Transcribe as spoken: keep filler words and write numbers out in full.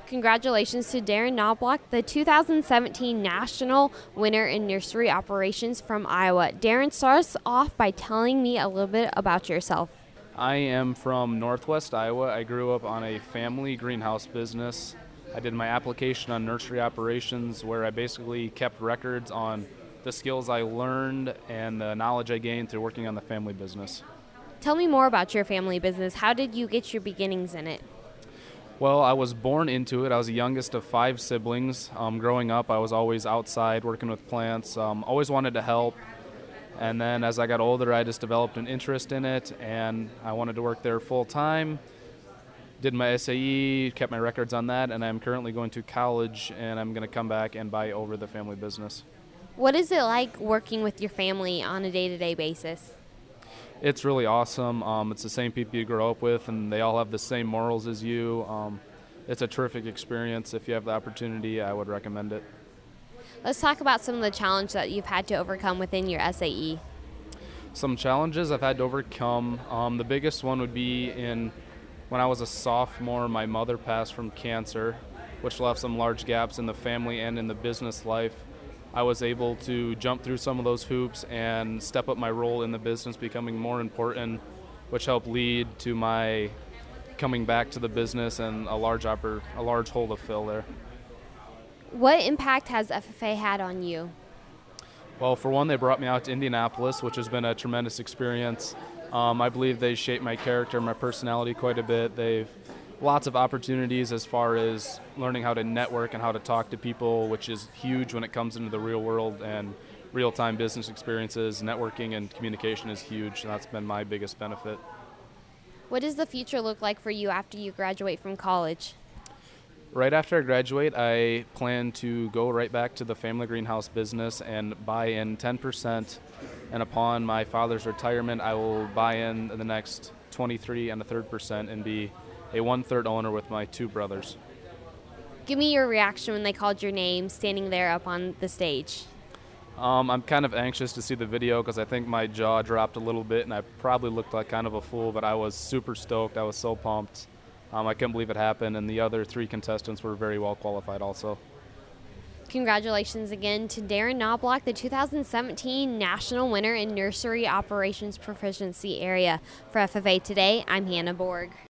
Congratulations to Darren Knobloch, the two thousand seventeen national winner in nursery operations from Iowa. Darren, start us off by telling me a little bit about yourself. I am from Northwest Iowa. I grew up on a family greenhouse business. I did my application on nursery operations, where I basically kept records on the skills I learned and the knowledge I gained through working on the family business. Tell me more about your family business. How did you get your beginnings in it? Well, I was born into it. I was the youngest of five siblings. Um, growing up, I was always outside working with plants, um, always wanted to help. And then as I got older, I just developed an interest in it, and I wanted to work there full time. Did my S A E, kept my records on that, and I'm currently going to college, and I'm going to come back and buy over the family business. What is it like working with your family on a day-to-day basis? It's really awesome. Um, it's the same people you grow up with, and they all have the same morals as you. Um, it's a terrific experience. If you have the opportunity, I would recommend it. Let's talk about some of the challenges that you've had to overcome within your S A E. Some challenges I've had to overcome. Um, the biggest one would be in when I was a sophomore, my mother passed from cancer, which left some large gaps in the family and in the business life. I was able to jump through some of those hoops and step up my role in the business becoming more important, which helped lead to my coming back to the business and a large oper- a large hole to fill there. What impact has F F A had on you? Well, for one, they brought me out to Indianapolis, which has been a tremendous experience. Um, I believe they shaped my character, my personality quite a bit. They've lots of opportunities as far as learning how to network and how to talk to people, which is huge when it comes into the real world and real-time business experiences. Networking and communication is huge, and that's been my biggest benefit. What does the future look like for you after you graduate from college? Right after I graduate, I plan to go right back to the family greenhouse business and buy in ten percent, and upon my father's retirement, I will buy in the next twenty-three and a third percent and be a one-third owner with my two brothers. Give me your reaction when they called your name standing there up on the stage. Um, I'm kind of anxious to see the video because I think my jaw dropped a little bit and I probably looked like kind of a fool, but I was super stoked. I was so pumped. Um, I couldn't believe it happened, and the other three contestants were very well qualified also. Congratulations again to Darren Knobloch, the two thousand seventeen national winner in nursery operations proficiency area. For F F A Today, I'm Hannah Borg.